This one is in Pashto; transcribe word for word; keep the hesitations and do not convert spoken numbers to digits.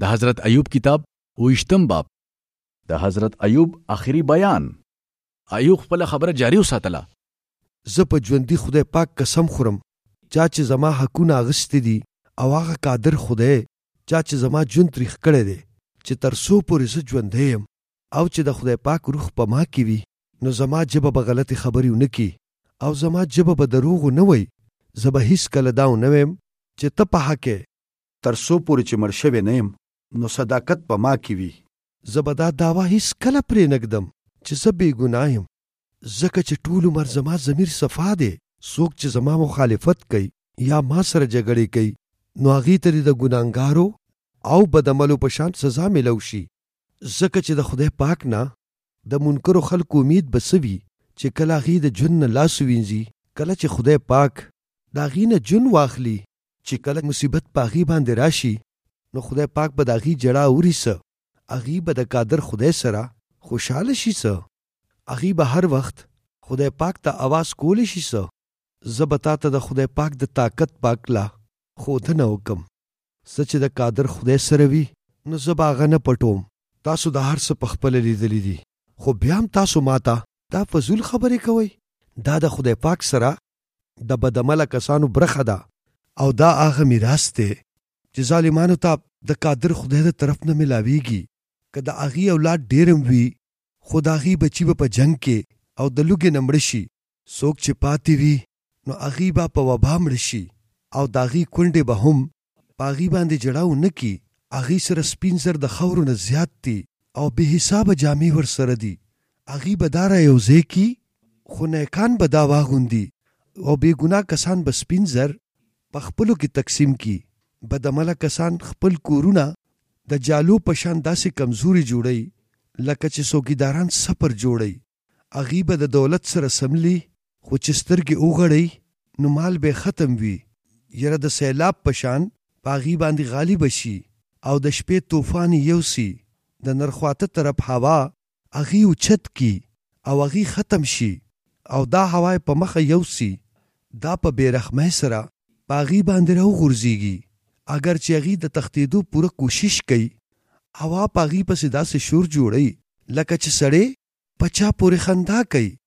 د حضرت ایوب کتاب اویشتم باب. د حضرت ایوب آخري بیان. ایوب خپل خبره جاری وساتله. زه په ژوندي خدای پاک قسم خورم چا چې زما حقونه اغستې دي او هغه قادر خدای چا چې زما ژوند تریخ کړی دی چې تر څو پورې زه ژوندی یم او چې د خدای پاک روح په ما کې وي نو زما ژبه به غلطې خبرې ونه کړي او زما ژبه به دروغ ونه وایي. زه به هېڅکله دا ونه ویم چې ته په حق یې تر څو پورې چې مړ شوی نه یم نو صداقت په ما کې وي. زه به دا دعوه هېڅکله پرې نږدم چې زه بې ګناه یم ځکه چې ټول عمر زما ضمیر صفا دی. څوک چې زما مخالفت کوي یا ما سره جګړې کوي نو هغې ته د ګناهګارو او بدعملو په شان سزا میلو شي. ځکه چې د خدای پاک نه د منکرو خلکو امید به څه وي چې کله هغې د ژوند نه لاس ووینځي، کله چې خدای پاک د هغې نه ژوند واخلي، چې کله مصیبت په هغې باندې راشي نو خدای پاک به د هغې ژړا اوري، هغې به د قادر خدای سره خوشحاله شي. څه هغې به هر وخت خدای پاک ته آواز کولی شي. څه زه به تا ته د خدای پاک د طاقت پاکله ښودنه وکم. څه چې د قادر خدای سره وي نو زه به هغه نه پټوم. تاسو د هر څه په خپله لیدلی دي، خو بیا هم تاسو ماته دا فضول خبرې کوئ. دا د خدای پاک سره د بدعمله کسانو برخه ده او دا هغه میراث دی چې ظالمانو ته د قادر خدای د طرف نه ملاویږي. که د هغې اولاد ډېر هم وي خو د هغې بچي به په جنګ کې او د لوږې نه مړه شي. څوک چې پاتې وي نو هغې به په وبا مړه شي او د هغې کونډې به هم په هغې باندې جړا ونه کړي. هغې سره سپین زر د خاورو نه زیات دي او بې حسابه جامې ورسره دي. هغې به دا رایوځای کړي خو نیکان به دا واغوندي او بې ګناه کسان به سپین زر په خپلو کې تقسیم کړي. بدعمله کسان خپل کورونه د جالو په شان داسې کمزوري جوړوي لکه چې څوکیداران سپر جوړوي. هغې به د دولت سره سملي خو چې سترګې وغړوي نو مال به ختم وي. یره د سیلاب په شان په هغې باندې غالبه شي او د شپې طوفان یې یوسي. د نرخواته طرف هوا هغې اوچت کي او هغې ختم شي او دا هوا په مخه یوسي. دا په بېرحمۍ سره په هغې باندې راوغورځېږي. اگر چې هغې د تښتېدو پوره کوشش کوي هوا په هغې پسې داسې شور جوړوي لکه چې سړی په چا پورې خندا کوي.